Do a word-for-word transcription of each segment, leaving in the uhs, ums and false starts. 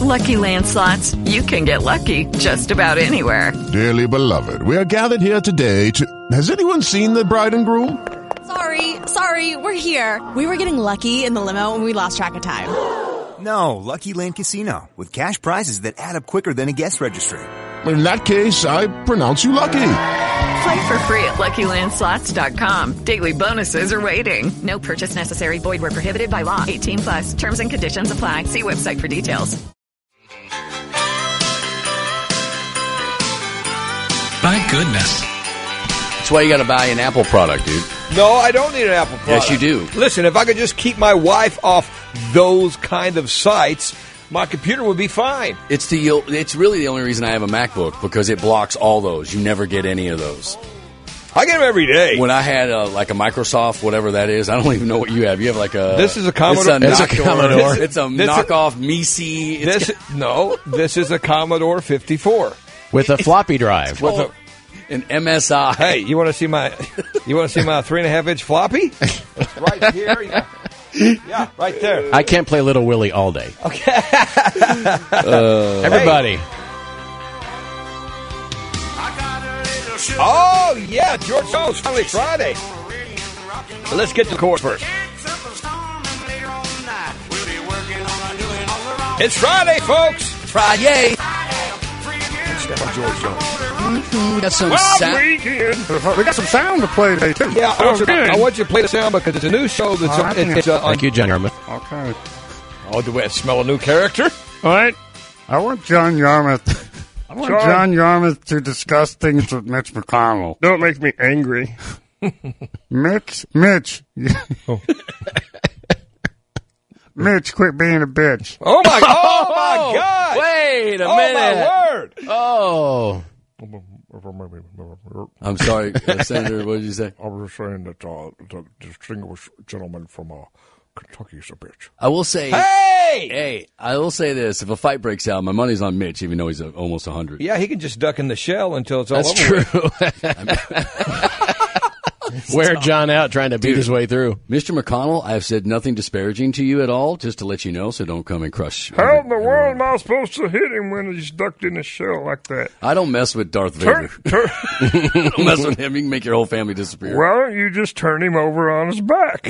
Lucky Land Slots, you can get lucky just about anywhere. Dearly beloved, we are gathered here today to... Has anyone seen the bride and groom? Sorry, sorry, we're here. We were getting lucky in the limo and we lost track of time. No, Lucky Land Casino, with cash prizes that add up quicker than a guest registry. In that case, I pronounce you lucky. Play for free at Lucky Land Slots dot com. Daily bonuses are waiting. No purchase necessary. Void where prohibited by law. eighteen plus. Terms and conditions apply. See website for details. My goodness. That's why you got to buy an Apple product, dude. No, I don't need an Apple product. Yes, you do. Listen, if I could just keep my wife off those kind of sites, my computer would be fine. It's the it's really the only reason I have a MacBook, because it blocks all those. You never get any of those. I get them every day. When I had a, like a Microsoft, whatever that is, I don't even know what you have. You have like a... This is a Commodore. It's a, it's a Commodore. It's a this knockoff Misi. This, got, no, this is a Commodore fifty-four. With a floppy drive. With a, an M S I. Hey, you want to see my you want to see my three and a half inch floppy? It's right here. Yeah. Yeah, right there. I can't play Little Willie all day. Okay. uh, Everybody. Hey. Oh, yeah, George Jones, finally Friday. But let's get to the chorus first. It's Friday, folks. Friday. Step on George Jones. Mm-hmm. We got some well, sound. We got some sound to play today, too. Yeah, I want, you, I want you to play the sound because it's a new show. That's right. on, it's, uh, on, Thank you, John Yarmouth. Okay. Oh, do we smell a new character? All right. I want John Yarmouth. I want John, John Yarmouth to discuss things with Mitch McConnell. Don't make me angry. Mitch, Mitch. Oh. Mitch, quit being a bitch. Oh, my, oh my God. Wait a oh, minute. Oh, my word. Oh. I'm sorry, uh, Senator, what did you say? I was saying that uh, the distinguished gentleman from uh, Kentucky is a bitch. I will say, hey, hey, I will say this: if a fight breaks out, my money's on Mitch, even though he's uh, almost a hundred. Yeah, he can just duck in the shell until it's all That's over. That's true. Wear John out trying to beat Dude, his way through. Mister McConnell, I have said nothing disparaging to you at all, just to let you know, so don't come and crush. How every, in the world am I supposed to hit him when he's ducked in his shell like that? I don't mess with Darth Vader. Turn, turn. Don't mess with him. You can make your whole family disappear. Why don't you just turn him over on his back?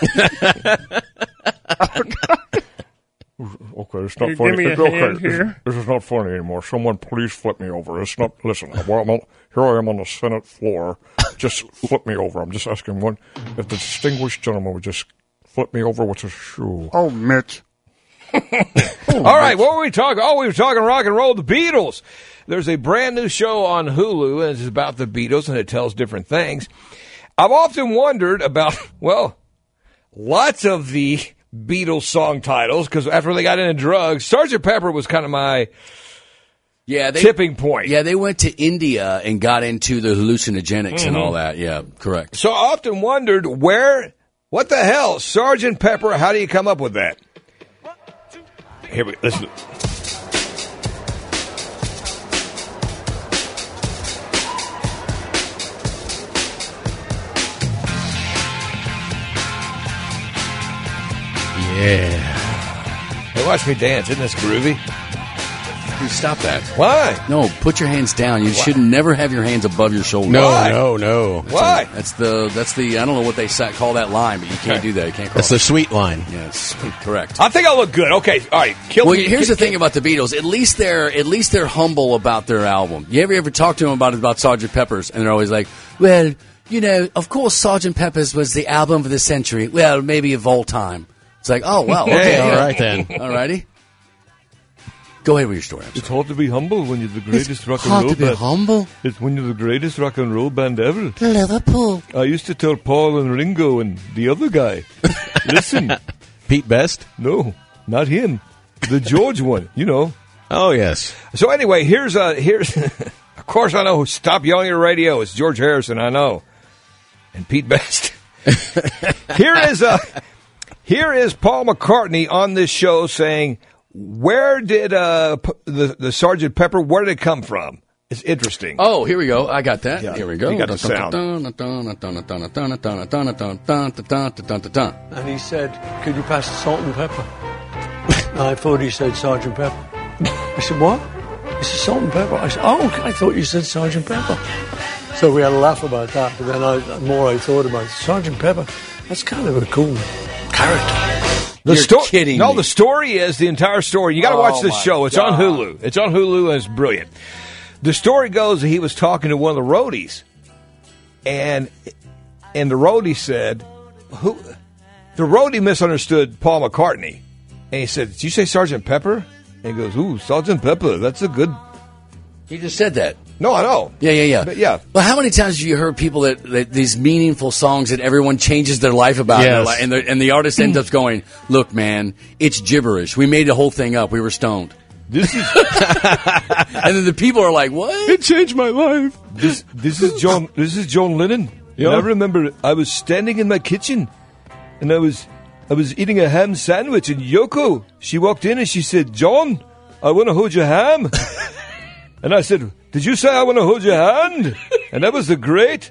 Okay, it's not you funny. Give me a it's okay. hand here. This, this is not funny anymore. Someone please flip me over. It's not. Listen, well, I'm on, here I am on the Senate floor. Just flip me over. I'm just asking one. If the distinguished gentleman would just flip me over with his shoe. Oh, Mitch. oh, All right, what were we talking? Oh, we were talking rock and roll, the Beatles. There's a brand new show on Hulu, and it's about the Beatles, and it tells different things. I've often wondered about, well, lots of the Beatles song titles, because after they got into drugs, Sergeant Pepper was kind of my yeah, they, tipping point. Yeah, they went to India and got into the hallucinogenics mm-hmm. and all that. Yeah, correct. So I often wondered where, what the hell, Sergeant Pepper, how do you come up with that? Here we listen. Yeah. Hey, watch me dance. Isn't this groovy? Dude, stop that. Why? No, put your hands down. You Why? should never have your hands above your shoulder. No, Why? no, no. That's Why? A, that's the, that's the, I don't know what they sa- call that line, but you can't Okay. do that. You can't cross That's the sweet line. Yeah, it's sweet. Correct. I think I look good. Okay, all right. Kill Well, me. here's Kill, the thing about the Beatles. At least they're, at least they're humble about their album. You ever, ever talk to them about, about Sergeant Pepper's, and they're always like, well, you know, of course Sergeant Pepper's was the album of the century. Well, maybe of all time. It's like, oh, well, okay. Hey, all right then. All righty. Go ahead with your story. It's hard to be humble when you're the greatest It's rock and hard roll to be band. humble. It's when you're the greatest rock and roll band ever. Liverpool. I used to tell Paul and Ringo and the other guy, listen, Pete Best? no, not him, the George one, you know. Oh, yes. So anyway, here's uh here's of course I know. Stop yelling at your radio. It's George Harrison. I know, and Pete Best. Here is uh here is Paul McCartney on this show saying, where did uh p- the the Sergeant Pepper? Where did it come from? It's interesting. Oh, here we go. I got that. Yeah, Here we go. you got the sound. And he said, could you pass the salt and pepper? I thought he said Sergeant Pepper. I said, what? He said, salt and pepper. I said, oh, I thought you said Sergeant Pepper. So we had a laugh about that, but then I, the more I thought about it, Sergeant Pepper, that's kind of a cool character. The You're sto- kidding No, me. the story is the entire story. You got to Oh, watch this my show. It's God. on Hulu. It's on Hulu, and it's brilliant. The story goes that he was talking to one of the roadies, and and the roadie said, "Who?" The roadie misunderstood Paul McCartney, and he said, "Did you say Sergeant Pepper?" And he goes, "Ooh, Sergeant Pepper. That's a good." He just said that. No, I know. Yeah, yeah, yeah. But yeah. Well, how many times have you heard people that, that these meaningful songs that everyone changes their life about, Yes. and, they're like- and, the, and the artist ends up going, "Look, man, it's gibberish. We made the whole thing up. We were stoned." This is And then the people are like, "What?" It changed my life. this. This is John. This is John Lennon. Yeah. And I remember I was standing in my kitchen, and I was I was eating a ham sandwich, and Yoko, she walked in and she said, "John, I want to hold your ham." And I said, "Did you say I want to hold your hand?" And that was the great.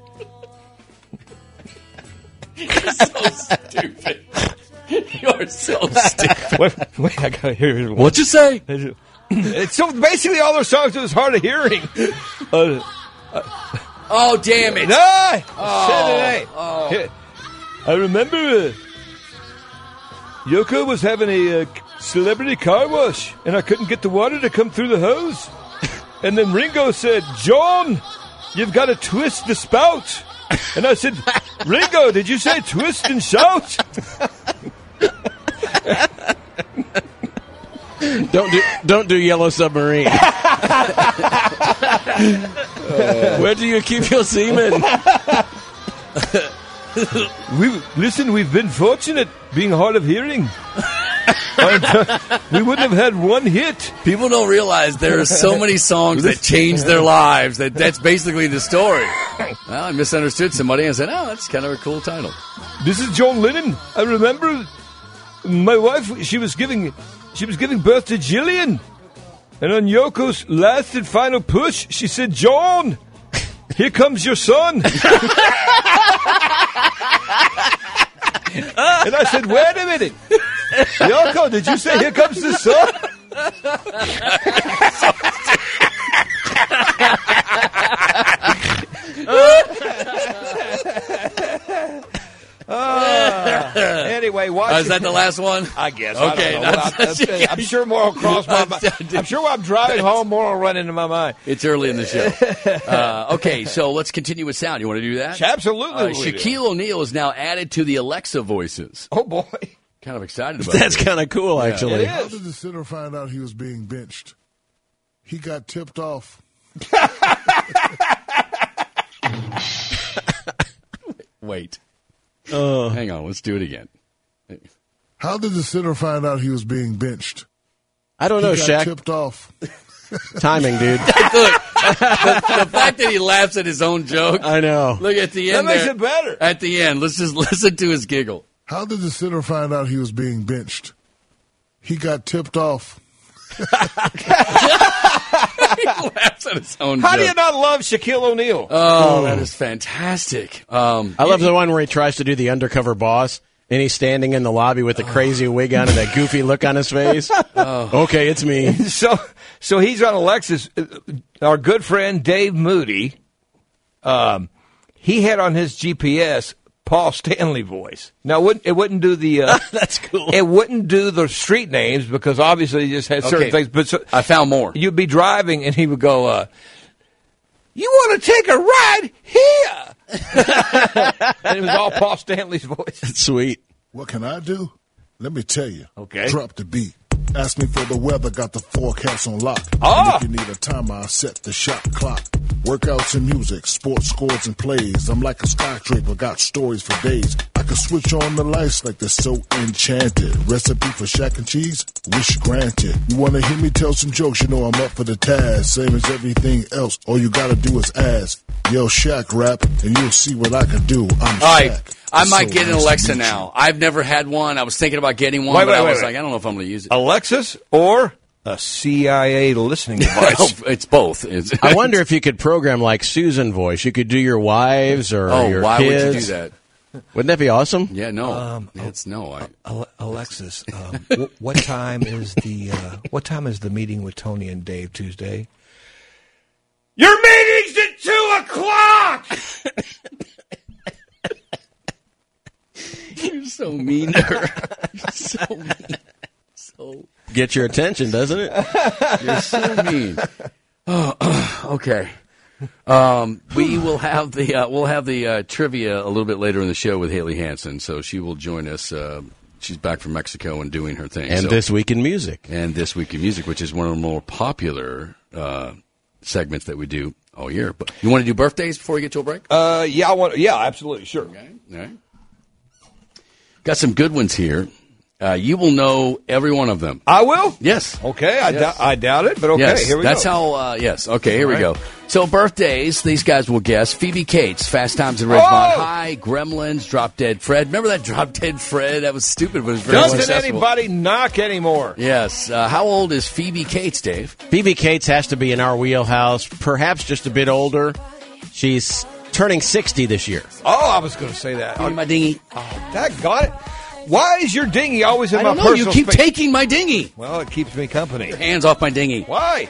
You're so stupid. You're so stupid. Wait, wait, I gotta hear it. What'd you say? It's so basically all their songs are hard of hearing. Uh, Oh, damn it. no, I Oh, said it ain't. oh. Here, I remember uh, Yoko was having a uh, celebrity car wash, and I couldn't get the water to come through the hose. And then Ringo said, "John, you've got to twist the spout." And I said, "Ringo, did you say twist and shout?" Don't do don't do Yellow Submarine. Where do you keep your semen? We listen. We've been fortunate being hard of hearing. We wouldn't have had one hit. People don't realize there are so many songs that change their lives. That that's basically the story. Well, I misunderstood somebody and said, "Oh, that's kind of a cool title." This is John Lennon. I remember my wife. She was giving, she was giving birth to Jillian, and on Yoko's last and final push, she said, "John, here comes your son." And I said, "Wait a minute, Yoko, did you say here comes the son?" Uh, anyway, watch. Uh, is that the last one? I guess. Okay, I don't know. that's- I'm, I'm sure more will cross my mind. I'm sure while I'm driving home, more will run into my mind. It's early in the show. Uh, okay, so let's continue with sound. You want to do that? Absolutely. Uh, we do. Shaquille O'Neal is now added to the Alexa voices. Oh boy, kind of excited about That's this. kind of cool, actually. It How is. did the center find out he was being benched? He got tipped off. Wait. Uh, Hang on, let's do it again. How did the center find out he was being benched? I don't know, he got Shaq. tipped off. Timing, dude. Look, the, the fact that he laughs at his own joke. I know. Look at the That end. makes there. it better. At the end, let's just listen to his giggle. How did the center find out he was being benched? He got tipped off. He laughs at his own How joke. do you not love Shaquille O'Neal? Oh, that is fantastic. Um, I love the one where he tries to do the undercover boss, and he's standing in the lobby with the crazy wig on and that goofy look on his face. Okay, it's me. So, so he's on Alexis. Uh, Our good friend Dave Moody, um, he had on his G P S Paul Stanley voice. Now, it wouldn't, it wouldn't do the. Uh, That's cool. It wouldn't do the street names because obviously he just had certain Okay. things. But so, I found more. you'd be driving and he would go, uh, "You want to take a ride here?" And it was all Paul Stanley's voice. Sweet. What can I do? Let me tell you. Okay. Drop the beat. Ask me for the weather, got the forecast on lock. Ah! And if you need a timer, I'll set the shot clock. Workouts and music, sports scores and plays. I'm like a skyscraper, got stories for days. I can switch on the lights like they're so enchanted. Recipe for Shack and cheese? Wish granted. You wanna hear me tell some jokes? You know I'm up for the task. Same as everything else. All you gotta do is ask. Yo, Shack rap, and you'll see what I can do. I'm All right. Shack. I might So get an nice to Alexa meet you. now. I've never had one. I was thinking about getting one, Wait, but wait, I wait, was wait. like, I don't know if I'm going to use it. Alexis or a C I A listening device. Oh, it's both. It's, I wonder if you could program like Susan voice. You could do your wives or Oh, your why kids. would you do that? Wouldn't that be awesome? Yeah, no. Um, it's no. I, Ale- Alexis, um, w- what time is the uh, what time is the meeting with Tony and Dave Tuesday? Your meeting's at two o'clock. You're so mean to her. You're so mean. So Get your attention, doesn't it? You're so mean. Oh, okay. Um, we will have the uh, we'll have the uh, trivia a little bit later in the show with Haley Hansen, so she will join us. Uh, she's back from Mexico and doing her thing. And so, This Week in Music. and This Week in Music, which is one of the more popular uh, segments that we do all year. But you want to do birthdays before we get to a break? Uh, yeah, I want. Yeah, absolutely, sure. Okay. All right. Got some good ones here. Uh, you will know every one of them. I will. Yes. Okay, I, Yes. doubt, I doubt it, but okay, Yes, here we that's go. how, uh, yes. Okay, here All we right. go. So birthdays, these guys will guess. Phoebe Cates, Fast Times at Ridgemont Oh! High, Gremlins, Drop Dead Fred. Remember that Drop Dead Fred? That was stupid, but it was very Doesn't successful. anybody knock anymore? Yes. Uh, how old is Phoebe Cates, Dave? Phoebe Cates has to be in our wheelhouse, perhaps just a bit older. She's turning sixty this year. Oh, I was going to say that. Give me my dinghy. Oh, that got it. Why is your dinghy always in I my don't know. You personal keep space? taking my dinghy. Well, it keeps me company. Hands off my dinghy. Why?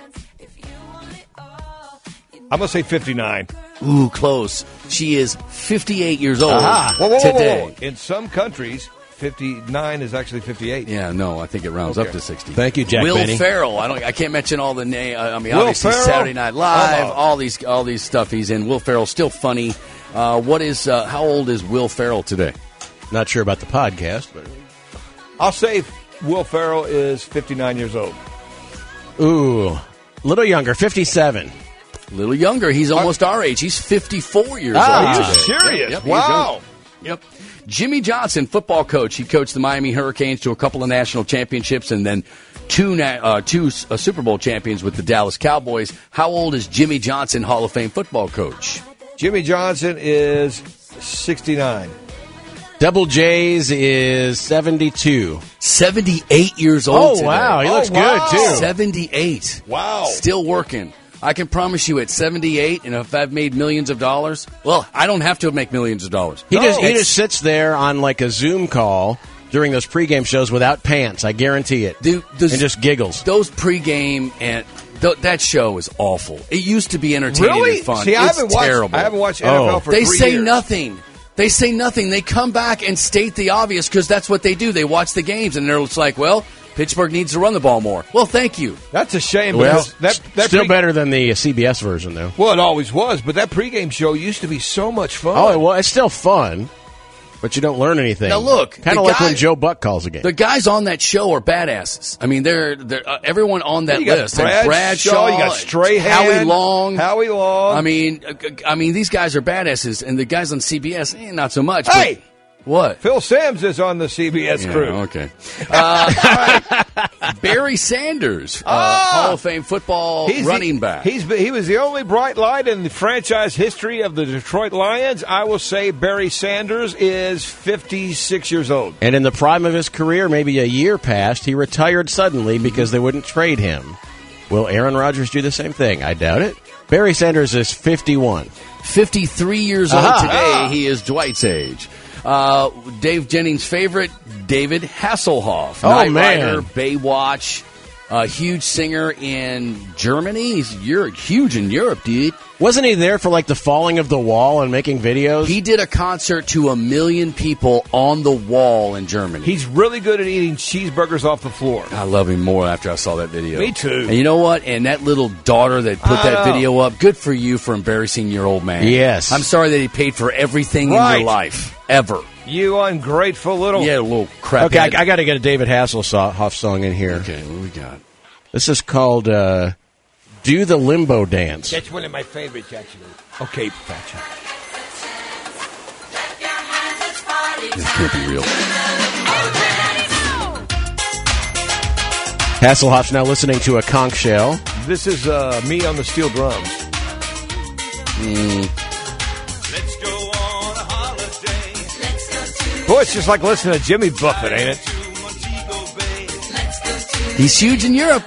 I'm going to say fifty-nine. Ooh, close. She is fifty-eight years old Aha. Whoa, whoa, whoa, today. whoa, whoa. In some countries, fifty-nine is actually fifty-eight. Yeah, no, I think it rounds Okay. up to sixty. Thank you, Jack Will Benny. Ferrell. I don't. I can't mention all the name. I mean, Will obviously Ferrell? Saturday Night Live, Oh. all these, all these stuff he's in. Will Ferrell still funny. Uh, what is? Uh, how old is Will Ferrell today? Not sure about the podcast, but I'll say Will Ferrell is fifty-nine years old. ooh, a little younger, fifty-seven. A little younger. He's almost our age. He's fifty-four years Ah, old. Are you today. serious? Yep, yep, he's Wow. young. Yep. Jimmy Johnson, football coach. He coached the Miami Hurricanes to a couple of national championships and then two na- uh, two uh, Super Bowl champions with the Dallas Cowboys. How old is Jimmy Johnson, Hall of Fame football coach? Jimmy Johnson is sixty-nine. Double J's is seventy-two. seventy-eight years old Oh, today. wow. He Oh, looks wow. good, too. seventy-eight. Wow. Still working. I can promise you at seventy-eight, and if I've made millions of dollars, well, I don't have to make millions of dollars. He, No. just, he It's- just sits there on like a Zoom call during those pregame shows without pants. I guarantee it. Dude, those- and just giggles. Those pregame and th- that show is awful. It used to be entertaining Really? and fun. See, I it's haven't watched. terrible. I haven't watched N F L Oh. for They three say years. nothing. They say nothing. They come back and state the obvious because that's what they do. They watch the games and they're just like, well, Pittsburgh needs to run the ball more. Well, thank you. That's a shame. Well, because that, that still pre- better than the C B S version, though. Well, it always was, but that pregame show used to be so much fun. Oh, well, it's still fun, but you don't learn anything. Now, look, kind the of like guy- when Joe Buck calls a game. The guys on that show are badasses. I mean, they're, they're uh, everyone on that You got list. And Brad Bradshaw, Shaw, you got Strahan, Howie Long. Howie Long. I mean, uh, I mean, these guys are badasses, and the guys on C B S, eh, not so much. Hey! But what? Phil Simms is on the C B S Yeah, crew. okay. Uh, all right. Barry Sanders, uh, Ah! Hall of Fame football He's running the, back. He's he was the only bright light in the franchise history of the Detroit Lions. I will say Barry Sanders is fifty-six years old. And in the prime of his career, maybe a year past, he retired suddenly because they wouldn't trade him. Will Aaron Rodgers do the same thing? I doubt it. Barry Sanders is fifty-one. fifty-three years old Aha. today. Ah. He is Dwight's age. Uh, Dave Jennings' favorite, David Hasselhoff. Oh, Knight man. Rider, Baywatch, a huge singer in Germany. He's Europe, huge in Europe, dude. Wasn't he there for like the falling of the wall and making videos? He did a concert to a million people on the wall in Germany. He's really good at eating cheeseburgers off the floor. I love him more after I saw that video. Me too. And you know what? And that little daughter that put I that know. video up, good for you for embarrassing your old man. Yes. I'm sorry that he paid for everything in Right. your life, ever. You ungrateful little. Yeah, a little crap. Okay, I, I got to get a David Hasselhoff song in here. Okay, what we got? This is called uh, Do the Limbo Dance. That's one of my favorites, actually. Okay, gotcha. This can't be real. Hasselhoff's now listening to a conch shell. This is uh, me on the steel drums. Mm. Boy, it's just like listening to Jimmy Buffett, ain't it? He's huge in Europe.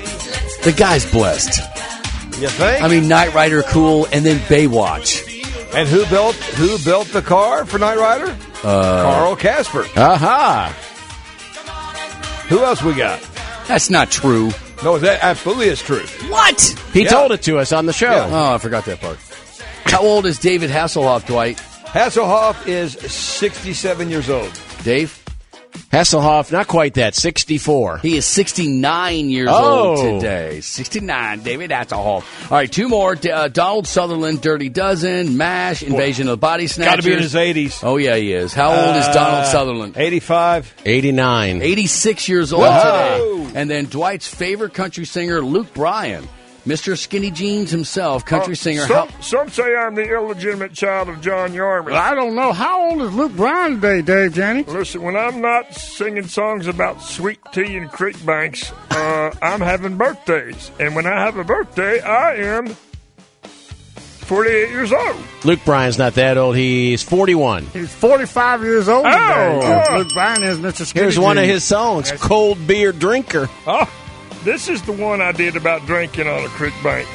The guy's blessed. You think? I mean, Knight Rider, cool, and then Baywatch. And who built who built the car for Knight Rider? Uh, Carl Casper. Aha. Who else we got? That's not true. No, that absolutely is true. What? He Yeah. told it to us on the show. Yeah. Oh, I forgot that part. How old is David Hasselhoff, Dwight? Hasselhoff is sixty-seven years old. Dave? Hasselhoff, not quite that, sixty-four. He is sixty-nine years Oh. old today. sixty-nine, David Hasselhoff. All right, two more. D- uh, Donald Sutherland, Dirty Dozen, MASH, Invasion of the Body Snatchers. Got to be in his eighties. Oh, yeah, he is. How old is Donald Sutherland? eighty-five. eighty-nine. eighty-six years old Whoa. today. And then Dwight's favorite country singer, Luke Bryan. Mister Skinny Jeans himself, country Uh, singer. Some, How- some say I'm the illegitimate child of John Yarmouth. Well, I don't know. How old is Luke Bryan today, Dave Jennings? Listen, when I'm not singing songs about sweet tea and creek banks, uh, I'm having birthdays. And when I have a birthday, I am forty-eight years old. Luke Bryan's not that old. He's forty-one. He's forty-five years old today. Oh. Luke Bryan is Mister Skinny Here's one of Jeans. his songs, Cold Beer Drinker. Oh, this is the one I did about drinking on a creek bank.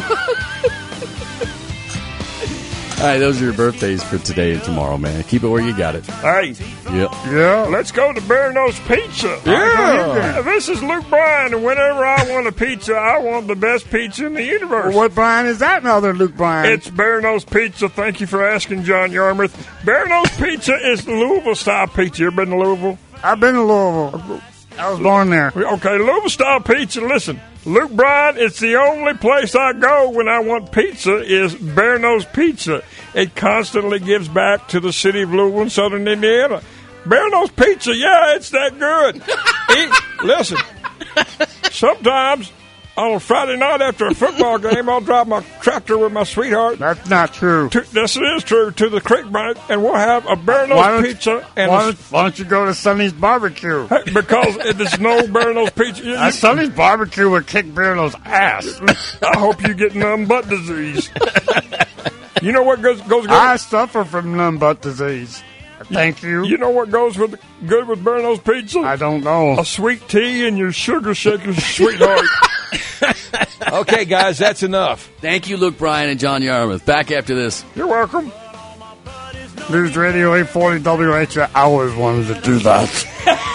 All right, those are your birthdays for today and tomorrow, man. Keep it where you got it. Hey, Yep. Yeah. let's go to Bear Nose Pizza. Yeah. Uh, This is Luke Bryan, and whenever I want a pizza, I want the best pizza in the universe. Well, what Bryan is that, another Luke Bryan? It's Bear Nose Pizza. Thank you for asking, John Yarmouth. Bear Nose Pizza is Louisville-style pizza. You ever been to Louisville? I've been to Louisville. I was born there. Okay, Louisville-style pizza. Listen, Luke Bryan, it's the only place I go when I want pizza is Bear Nose Pizza. It constantly gives back to the city of Louisville and southern Indiana. Bear Nose Pizza, yeah, it's that good. Eat, listen, sometimes on a Friday night after a football game, I'll drive my tractor with my sweetheart. That's not true. To, this is true, to the creek bank, and we'll have a Bear Why Nose don't- Pizza. And Why a, don't, why don't you go to Sonny's Barbecue? because there's no Bear Nose Pizza. You- Uh, Sonny's Barbecue would kick Bearno's ass. I hope you get none butt disease. You know what goes goes good? I suffer from none butt disease. Thank you. You know what goes with good with Bear Nose Pizza? I don't know. A sweet tea and your sugar shaker, sweetheart. Okay, guys, that's enough. Thank you, Luke Bryan and John Yarmouth. Back after this. You're welcome. News Radio eight forty W H. I always wanted to do that.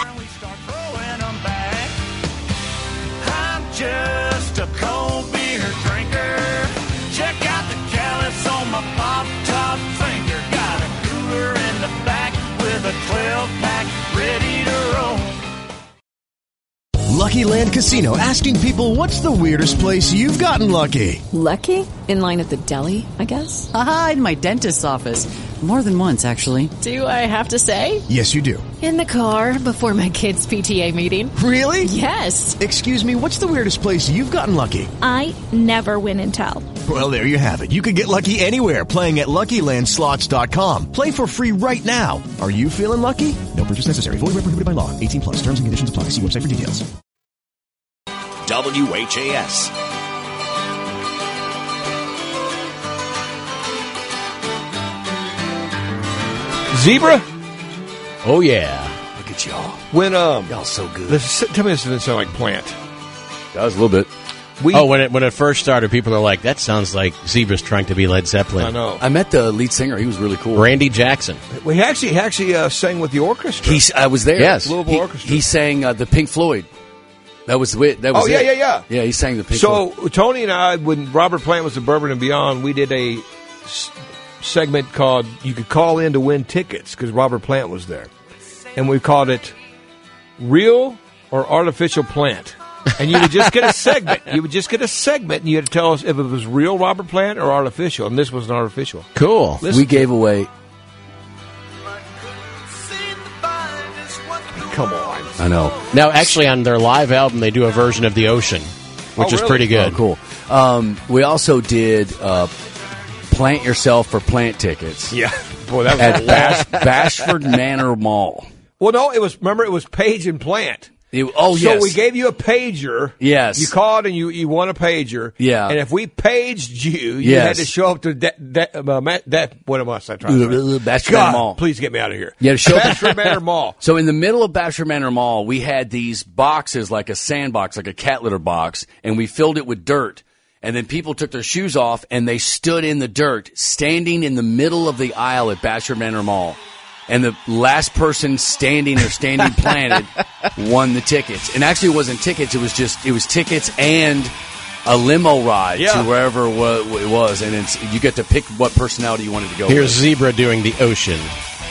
I'm just a cold beer drinker. Check out the callus on my pop-top finger. Got a cooler in the back with a twelve-pack ready to roll. Lucky Land Casino, asking people, what's the weirdest place you've gotten lucky? Lucky? In line at the deli, I guess? Aha, in my dentist's office. More than once, actually. Do I have to say? Yes, you do. In the car before my kids' P T A meeting. Really? Yes. Excuse me, what's the weirdest place you've gotten lucky? I never win and tell. Well, there you have it. You can get lucky anywhere, playing at Lucky Land Slots dot com. Play for free right now. Are you feeling lucky? No purchase necessary. Void where prohibited by law. eighteen plus. Terms and conditions apply. See website for details. W H A S. Zebra? Oh, yeah. Look at y'all. When, um... Y'all so good. This, tell me this doesn't sound like Plant. Does a little bit. We, oh, when it when it first started, people are like, that sounds like Zebra's trying to be Led Zeppelin. I know. I met the lead singer. He was really cool. Randy Jackson. We actually he actually uh, sang with the orchestra. He's, I was there. Yes. Louisville He, Orchestra. he sang uh, the Pink Floyd. That was it. That was Oh, yeah, it. yeah, yeah. Yeah, he sang the Pink So Floyd. Tony and I, when Robert Plant was at Bourbon and Beyond, we did a s- segment called "You Could Call In to Win Tickets" because Robert Plant was there, and we called it "Real or Artificial Plant." And you would just get a segment. You would just get a segment, and you had to tell us if it was real Robert Plant or artificial. And this was an artificial. Cool. Listen We to gave away. Come on. I know. Now, actually, on their live album, they do a version of The Ocean, which Oh, is really? pretty good. Oh, cool. Um, we also did uh, Plant Yourself for Plant tickets Yeah. Boy, that was at a Bash, lot. Bashford Manor Mall. Well, no, it was. Remember, it was Page and Plant. It- oh, so yes. we gave you a pager. Yes. You called and you, you won a pager. Yeah. And if we paged you, you Yes. had to show up to that. that, uh, ma- that what am I trying to say? Bashford God, Manor Mall. please get me out of here. You had to show up- Bashford Manor Mall. So in the middle of Bashford Manor Mall, we had these boxes like a sandbox, like a cat litter box, and we filled it with dirt. And then people took their shoes off, and they stood in the dirt, standing in the middle of the aisle at Bashford Manor Mall. And the last person standing or standing planted won the tickets. And actually, it wasn't tickets. It was just it was tickets and a limo ride Yeah. to wherever it was. And it's, you get to pick what personality you wanted to go Here's with. Zebra doing the ocean.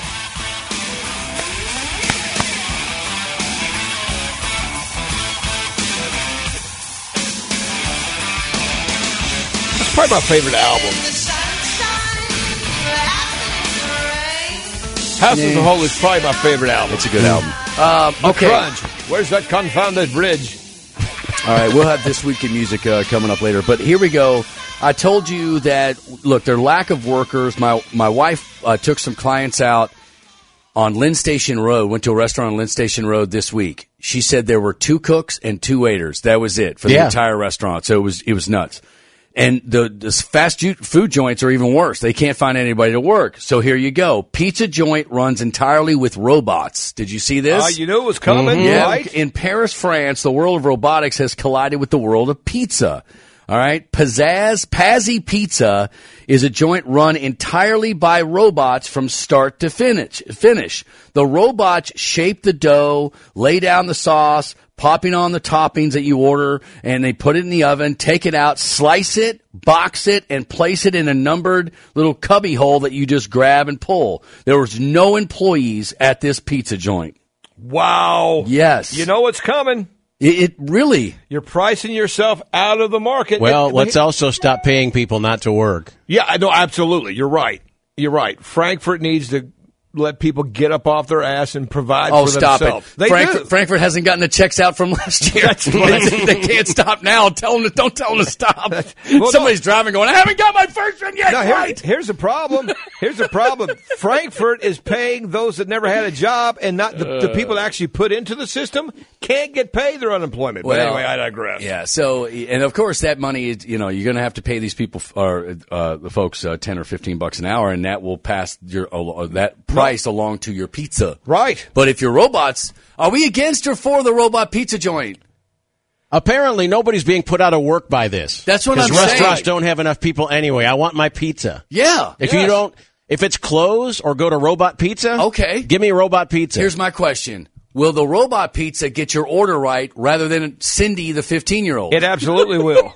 Probably my favorite album. House as a Whole is probably my favorite album. It's a good album. Um, okay. Crunch. Where's that confounded bridge? All right, we'll have This Week in Music uh, coming up later. But here we go. I told you that, look, their lack of workers. My my wife uh, took some clients out on Lynn Station Road, went to a restaurant on Lynn Station Road this week. She said there were two cooks and two waiters. That was it for the Yeah. entire restaurant. So it was it was nuts. And the, the fast ju- food joints are even worse. They can't find anybody to work. So here you go. Pizza joint runs entirely with robots. Did you see this? Uh, you knew it was coming, Yeah. right? In Paris, France, the world of robotics has collided with the world of pizza. All right. Pizzazz, Pazzi Pizza is a joint run entirely by robots from start to finish. Finish. The robots shape the dough, lay down the sauce, popping on the toppings that you order, and they put it in the oven, take it out, slice it, box it, and place it in a numbered little cubby hole that you just grab and pull. There was no employees at this pizza joint. Wow. Yes. You know what's coming. It, it really. You're pricing yourself out of the market. Well, It- let's also stop paying people not to work. Yeah, I know, absolutely. You're right. You're right. Frankfurt needs to let people get up off their ass and provide Oh, for stop themselves. it. They Frankfurt, do. Frankfurt hasn't gotten the checks out from last year. That's right. they, they can't stop now. Tell them to, don't tell them to stop. Well, Somebody's driving going, I haven't got my first one yet. Now, here- right. here's the problem. Here's the problem. Frankfurt is paying those that never had a job, and not the, the people that actually put into the system can't get paid their unemployment. But Well, anyway, I digress. Yeah. So, and of course, that money is, you know, you're going to have to pay these people, or uh, the folks, uh, ten or fifteen bucks an hour, and that will pass your uh, that price along to your pizza. Right. But if you're robots, are we against or for the robot pizza joint? Apparently, nobody's being put out of work by this. That's what I'm Because restaurants saying. don't have enough people anyway. I want my pizza. Yeah. If Yes. you don't, if it's closed or go to Robot Pizza, okay, give me Robot Pizza. Here's my question. Will the robot pizza get your order right rather than Cindy, the fifteen-year-old? It absolutely will.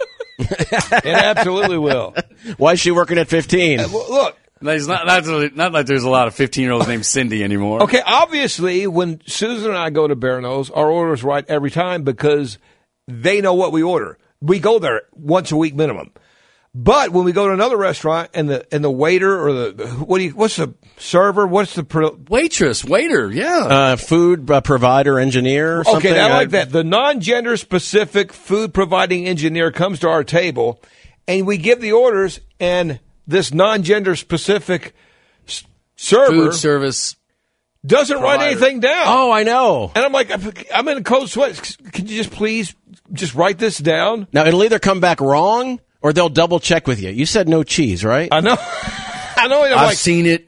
It absolutely will. Why is she working at fifteen? Uh, well, look. It's not, not, not like there's a lot of fifteen-year-olds named Cindy anymore. Okay, obviously, when Susan and I go to Barano's, our order is right every time because they know what we order. We go there once a week minimum. But when we go to another restaurant and the and the waiter or the what do you what's the server what's the pro- waitress waiter yeah uh, food uh, provider engineer or something. Okay, I like that. The non-gender specific food providing engineer comes to our table, and we give the orders, and this non-gender specific s- server food service doesn't write provider. anything down. Oh, I know. And I'm like, I'm in a cold sweat. Can you just please just write this down? Now it'll either come back wrong or they'll double check with you. You said no cheese, right? I know. I know. I'm I've like, seen it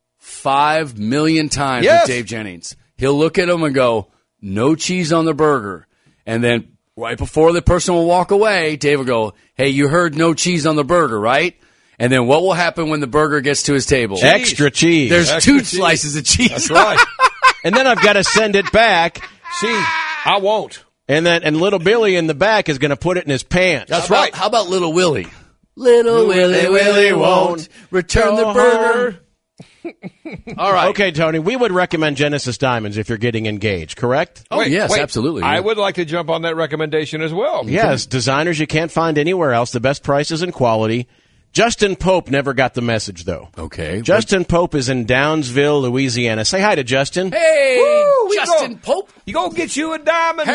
five million times Yes. with Dave Jennings. He'll look at them and go, no cheese on the burger. And then right before the person will walk away, Dave will go, hey, you heard no cheese on the burger, right? And then what will happen when the burger gets to his table? Extra cheese. There's Extra two cheese. slices of cheese. That's right. And then I've got to send it back. See, I won't. And then and little Billy in the back is going to put it in his pants. That's How about- right. How about little Willie? Little Willie, Willie won't return the burger. All right. Okay, Tony, we would recommend Genesis Diamonds if you're getting engaged, correct? Oh, yes, absolutely. I yeah. would like to jump on that recommendation as well. Yes, designers you can't find anywhere else, the best prices and quality. Justin Pope never got the message, though. Okay. Justin Pope is in Downsville, Louisiana. Say hi to Justin. Hey, Woo, we Justin go- Pope. You go get you a diamond.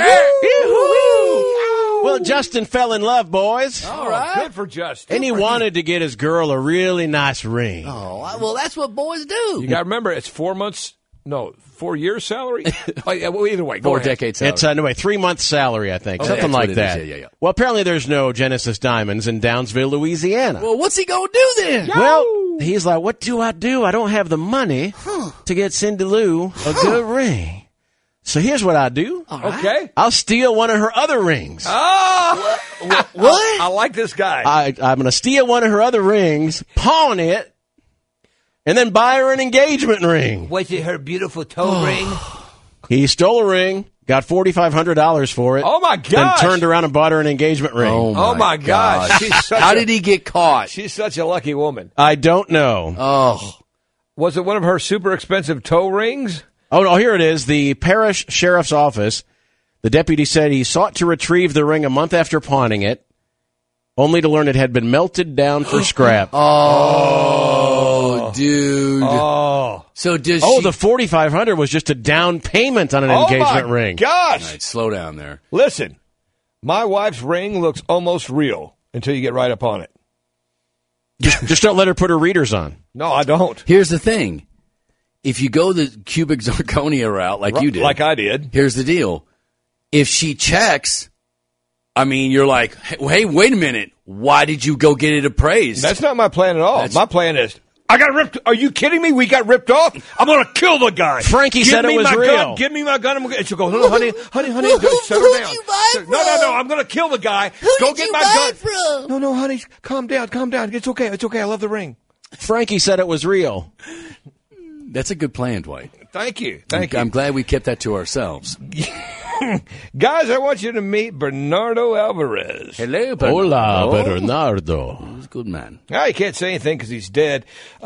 Well, Justin fell in love, boys. All right. Good for Justin. And he wanted to get his girl a really nice ring. Oh, well, that's what boys do. You got to remember, it's four months, no, four years salary? oh, yeah, well, either way, go Four ahead. decades. salary. It's uh, no, wait, three months salary, I think, Okay. something That's like what it that. is. Yeah, yeah, yeah. Well, apparently there's no Genesis Diamonds in Downsville, Louisiana. Well, what's he going to do then? Well, he's like, what do I do? I don't have the money to get Cindy Lou a good ring. So here's what I do. Okay. I'll steal one of her other rings. Oh! What? I, I like this guy. I, I'm going to steal one of her other rings, pawn it, and then buy her an engagement ring. Was it her beautiful toe ring? He stole a ring, got forty-five hundred dollars for it. Oh, my gosh. Then turned around and bought her an engagement ring. Oh, my, Oh, my gosh. gosh. She's such How a- did he get caught? She's such a lucky woman. I don't know. Oh. Was it one of her super expensive toe rings? Oh, no, here it is. The parish sheriff's office. The deputy said he sought to retrieve the ring a month after pawning it, only to learn it had been melted down for scrap. Oh, dude. Oh. So does Oh, she... the forty-five hundred was just a down payment on an Oh, engagement my ring. gosh. All right, slow down there. Listen, my wife's ring looks almost real until you get right up on it. Just, just don't let her put her readers on. No, I don't. Here's the thing. If you go the cubic zirconia route like you did. Like I did. Here's the deal. If she checks, I mean, you're like, hey, wait a minute. Why did you go get it appraised? That's not my plan at all. That's- My plan is, I got ripped. Are you kidding me? We got ripped off. I'm going to kill the guy. Frankie Give said it me was my real. Gun. Give me my gun. I'm gonna, and she'll go, no, no, honey, honey, honey, go, settle Who'd down. you buy Settle- No, no, no. I'm going to kill the guy. Who go did get you my buy gun. it from? No, no, honey, calm down, calm down. It's okay. It's okay. I love the ring. Frankie said it was real. That's a good plan, Dwight. Thank you. Thank I'm, you. I'm glad we kept that to ourselves. Guys, I want you to meet Bernardo Alvarez. Hello, Hola, Oh, Bernardo. he's a good man. Now, you can't say anything because he's dead.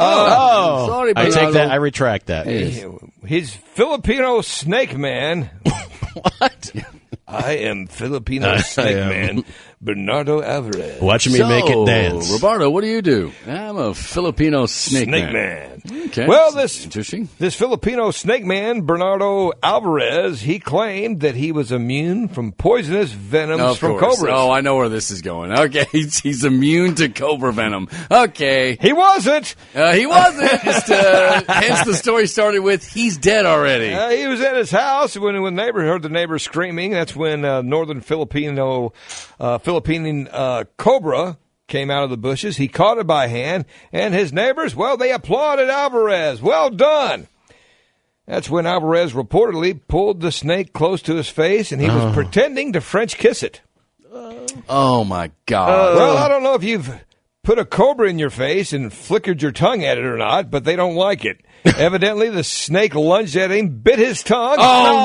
Oh, sorry, I Bernardo. take that. I retract that. He's Filipino Snake Man. What? I am Filipino Snake am. Man, Bernardo Alvarez. Watch me so, make it dance. Roberto, what do you do? I'm a Filipino snake, Snake man. Man. Okay. Well, this interesting. This Filipino snake man, Bernardo Alvarez, he claimed that he was immune from poisonous venoms Of from course. cobras. Oh, I know where this is going. Okay, he's, he's immune to cobra venom. Okay. He wasn't. Uh, he wasn't. Just, uh, hence the story started with, he's dead already. Uh, he was at his house when when neighbor heard the neighbor screaming. That's when uh, northern Filipino uh, Philippine uh, cobra came out of the bushes. He caught it by hand, and his neighbors, well, they applauded Alvarez. Well done. That's when Alvarez reportedly pulled the snake close to his face, and he was Oh. pretending to French kiss it. Oh, my God. Uh, well, I don't know if you've put a cobra in your face and flickered your tongue at it or not, but they don't like it. Evidently, the snake lunged at him, bit his tongue.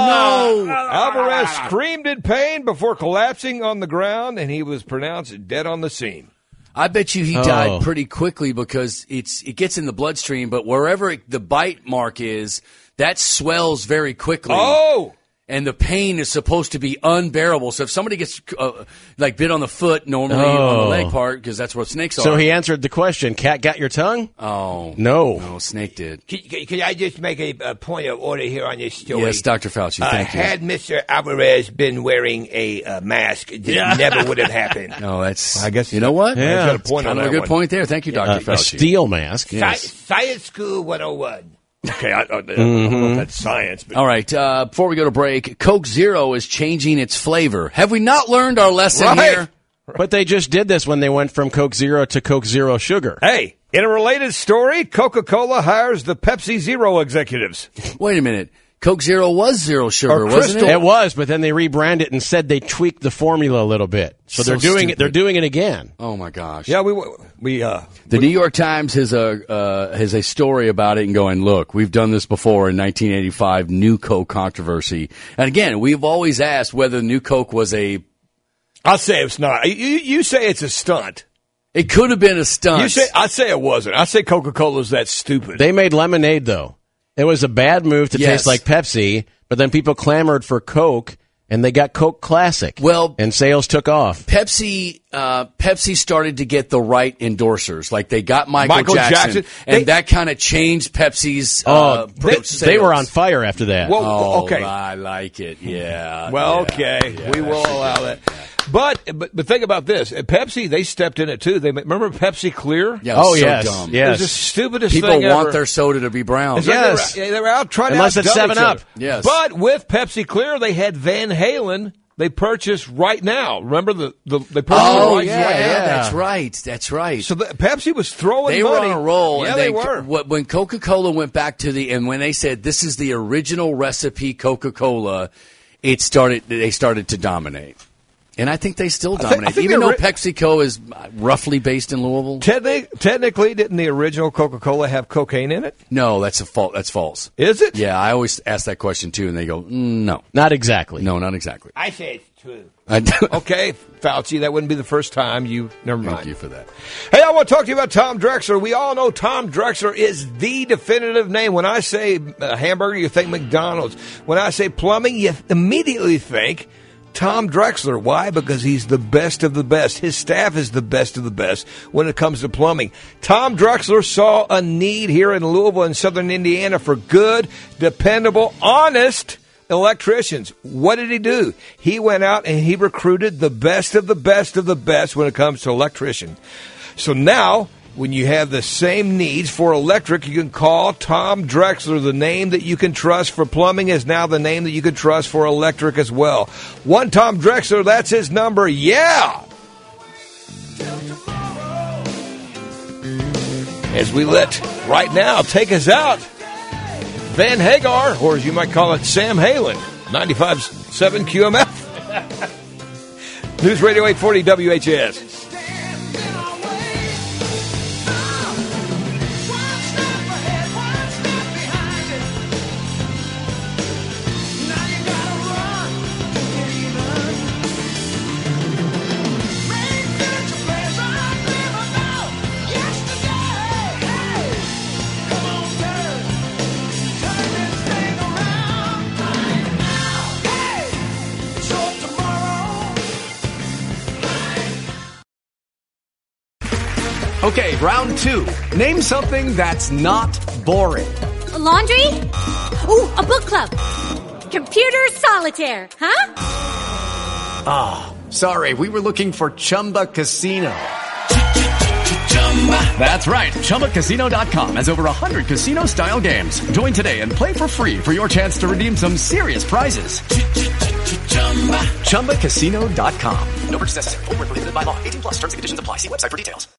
Oh, no. Alvarez screamed in pain before collapsing on the ground, and he was pronounced dead on the scene. I bet you he Oh. died pretty quickly because it's it gets in the bloodstream, but wherever it, the bite mark is, that swells very quickly. Oh! And the pain is supposed to be unbearable. So if somebody gets uh, like bit on the foot, normally on the Oh. leg part, because that's what snakes are. So he answered the question. Cat got your tongue? Oh. No. No, snake did. Can, can, can I just make a, a point of order here on this story? Yes, Doctor Fauci, Uh, thank you. had Mister Alvarez been wearing a uh, mask, this Yeah. never would have happened. No, that's. I guess you know what? Yeah. got a point Kind on of a that good one. point there. Thank you, Doctor Uh, a Fauci. steel mask. Yes. Sci- Science School one oh one. Okay, I, I, I don't know if that's science, but All right. Uh, before we go to break, Coke Zero is changing its flavor. Have we not learned our lesson Right. here? But they just did this when they went from Coke Zero to Coke Zero Sugar. hey, in a related story, Coca-Cola hires the Pepsi Zero executives. Wait a minute. Coke Zero was zero sugar, Or wasn't Crystal. it? It was, but then they rebranded it and said they tweaked the formula a little bit. So, So they're doing it. stupid. They're doing it again. Oh my gosh. Yeah, we we uh The New York Times has a uh, has a story about it and going, look, we've done this before in nineteen eighty-five, New Coke controversy. And again, we've always asked whether New Coke was a. I'll say it's not. You, you say it's a stunt. It could have been a stunt. You say I say it wasn't. I say Coca-Cola's that stupid. They made lemonade though. It was a bad move to Yes. taste like Pepsi, but then people clamored for Coke, and they got Coke Classic. Well- and sales took off. Pepsi, uh, Pepsi started to get the right endorsers. Like they got Michael, Michael Jackson, Jackson. and They- that kind of changed Pepsi's. Oh, uh, they, sales. they were on fire after that. Well, Oh, okay. I like it. Yeah. Well, yeah, okay, yeah, we will allow that. But, but but think about this. At Pepsi, they stepped in it too. They remember Pepsi Clear. Yeah, it was Oh, so yes, dumb. yes. It was the stupidest People thing want ever. their soda to be brown. It's like Yes. they, were, they were out trying Unless to it's outdumb seven each up. other. Yes. But with Pepsi Clear, they had Van Halen they purchased Right Now. Remember the, the they purchased Oh, the rights yeah, Right Now? yeah, that's right. That's right. So the, Pepsi was throwing They money. were on a roll. Yeah, and they, they were. wh- When Coca-Cola went back to the, and when they said this is the original recipe Coca-Cola, it started. They started to dominate. And I think they still I think- dominate, I think even they're though ri- PepsiCo is roughly based in Louisville. Techni- technically, didn't the original Coca-Cola have cocaine in it? No, that's a fault. That's false. Is it? Yeah, I always ask that question too, and they go, mm, "No, not exactly. No, not exactly." I say it's true. I do. Okay, Fauci, that wouldn't be the first time you. Never mind. Thank you for that. Hey, I want to talk to you about Tom Drexler. We all know Tom Drexler is the definitive name. When I say uh, hamburger, you think McDonald's. When I say plumbing, you immediately think Tom Drexler. Why? Because he's the best of the best. His staff is the best of the best when it comes to plumbing. Tom Drexler saw a need here in Louisville and southern Indiana for good, dependable, honest electricians. What did he do? He went out and he recruited the best of the best of the best when it comes to electrician. So now, when you have the same needs for electric, you can call Tom Drexler. The name that you can trust for plumbing is now the name that you can trust for electric as well. One Tom Drexler, that's his number. Yeah! As we let Right Now take us out, Van Hagar, or as you might call it, Sam Halen, ninety-five point seven Q M F. News Radio eight forty W H S. Okay, round two. Name something that's not boring. A laundry? Ooh, a book club. Computer solitaire, huh? Ah, oh, sorry, we were looking for Chumba Casino. That's right, Chumba Casino dot com has over one hundred casino-style games. Join today and play for free for your chance to redeem some serious prizes. Chumba Casino dot com. No purchase necessary. Void where prohibited by law. eighteen plus terms and conditions apply. See website for details.